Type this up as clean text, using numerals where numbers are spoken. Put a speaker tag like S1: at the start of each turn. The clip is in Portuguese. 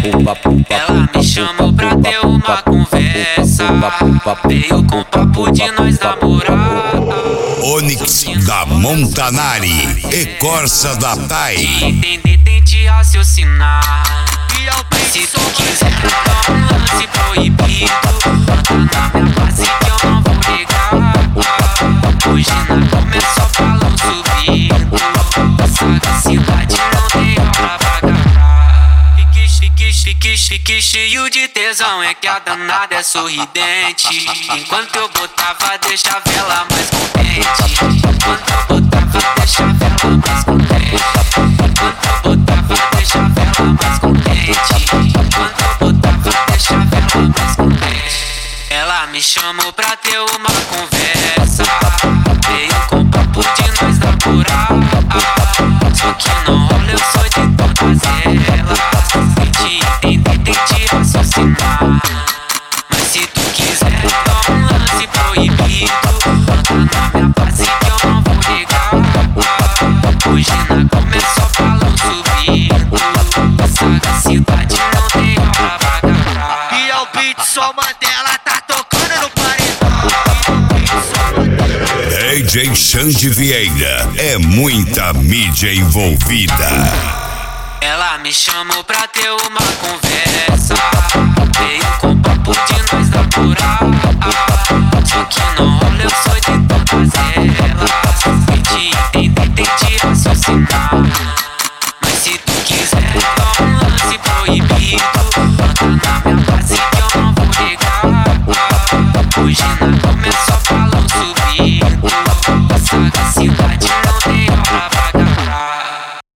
S1: Ela me chamou pra ter uma conversa, veio com papo de nós namorar.
S2: Onyx da Montanari e Corsa da Tai.
S1: Entender, tente raciocinar. Mas se tu quiser dar um lance proibido, bota na minha base que eu não vou negar. Hoje na cama é só balão subindo, sagacidade não tem hora pra agarrar. Fique cheio de tesão, é que a danada é sorridente. Enquanto eu botava, deixa a vela mais contente. Enquanto eu botava, deixa a vela mais contente. Enquanto eu botava, deixa a vela mais contente. Enquanto eu botava, deixa a vela mais contente. Ela me chamou pra ter uma conversa, veio com papo de nós namorar. Só que não rola, eu sou de todas elas. Tente entender, tente raciocinar. Mas se tu quiser dar um lance proibido, bota na minha base que eu não vou negar. Hoje na cama é só balão subindo, sagacidade não tem hora pra agarrar.
S3: E é o beat, só Mandela tá tocando no paredão.
S2: DJ Xande Vieira, é muita mídia envolvida.
S1: Ela me chamou pra ter uma conversa, veio com papo de nós namorar. Só que não rola, eu sou de todas elas. Tente entender, tente raciocinar.